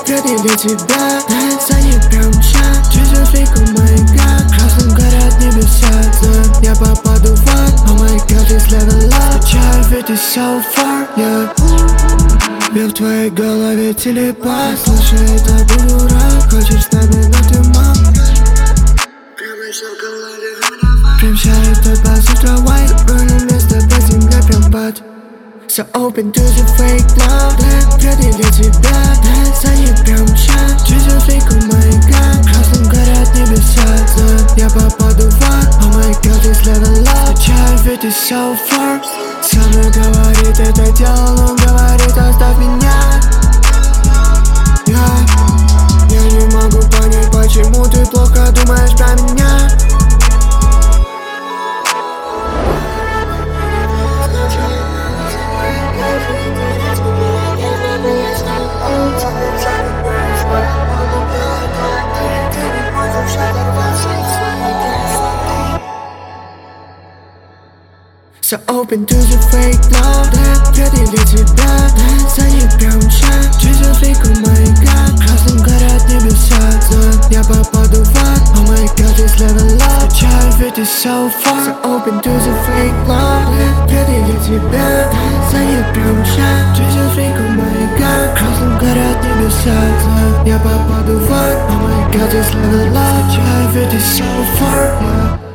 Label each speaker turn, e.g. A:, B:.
A: Ради для тебя, станет прям час. Чувствую фейку, my god. Красным горят небеса, знаю, я попаду в ад. Oh my god, this level up. Скучаю, ведь ты so far, yeah. Я в твоей голове телепат. Слушай, это буду рад. Хочешь с нами, но ты мам. Прям ща этот бас, утро white. Забрано место под землей, прям бат. So open to the fake love. Ради для тебя, станет прям час. Чувствую фейку, my god. Красным горят небеса, знаю, я попаду в ад. Oh my god, this level up. Скучаю, ведь ты so far. Со мной говорит, это делал, он говорит, оставь меня. Я не могу понять, почему ты плохо думаешь про меня. So open to the fake love. Ради для тебя, станет прям час. Чувствую фейку, my god. Красным горят небеса, знаю, я попаду в ад. Oh my god, this level up. Скучаю, ведь ты so far. So open to the fake love. Ради для тебя, станет прям час. Чувствую фейку, my god. Красным горят небеса, знаю, я попаду в ад. Oh my god, this level up. Скучаю, ведь ты so far, yeah.